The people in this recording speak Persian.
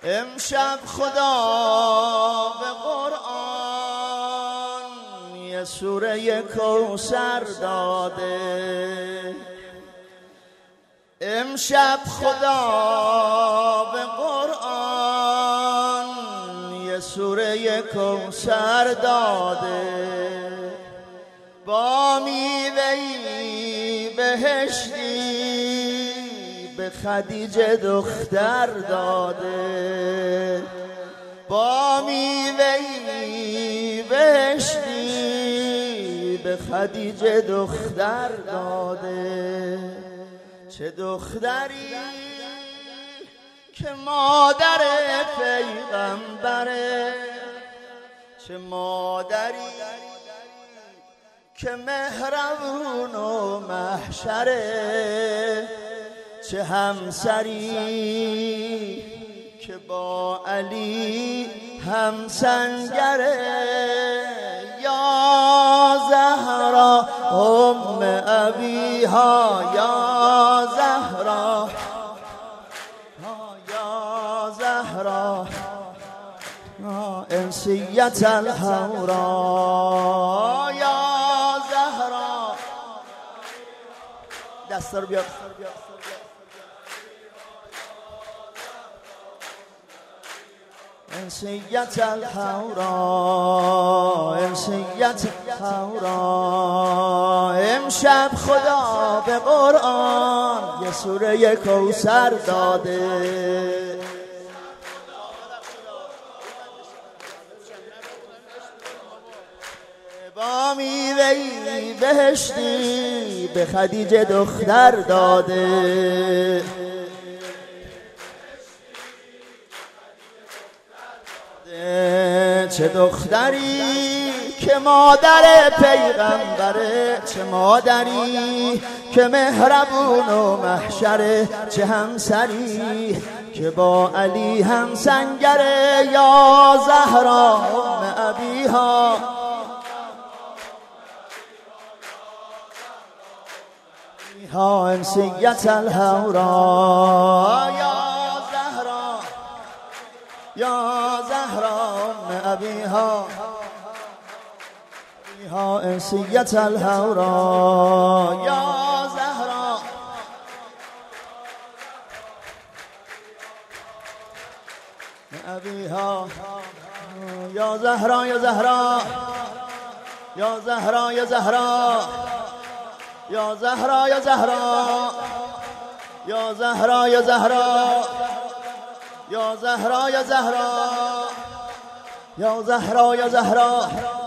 امشب خدا به قرآن یه سوره کوثر داده. امشب خدا به قرآن یه سوره کوثر داده. با میوه‌ای بهشتی به خدیجه دختر داده. با میوه‌ای بهشتی به خدیجه دختر داده. چه دختری که مادر پیغمبره، چه مادری که مهربون و محشره، چه همسری که با علی همسنگره. یا زهرا ام ابیها، یا زهرا، یا زهرا انسیت الحورا. یا زهرا دست رو بیار. انسیت الحورا، انسیت الحورا. امشب خدا به قرآن یه سوره کوثر داده. با میوه‌ای بهشتی به خدیجه دختر داده. چه دختری که مادر پیغمبره، چه مادری که مهربون و محشره، چه همسری که با علی همسنگره. یا زهرا ام ابیها، ها انسیت الحورا. یا زهرا، یا زهرا ام ابیها، ها انسیت الحورا. یا زهرا، ابیها، یا زهرا، یا زهرا، یا زهرا، یا زهرا، یا زهرا، یا زهرا، یا زهرا، یا زهرا، یا زهرا، یا زهرا، یا زهرا، یا زهرا.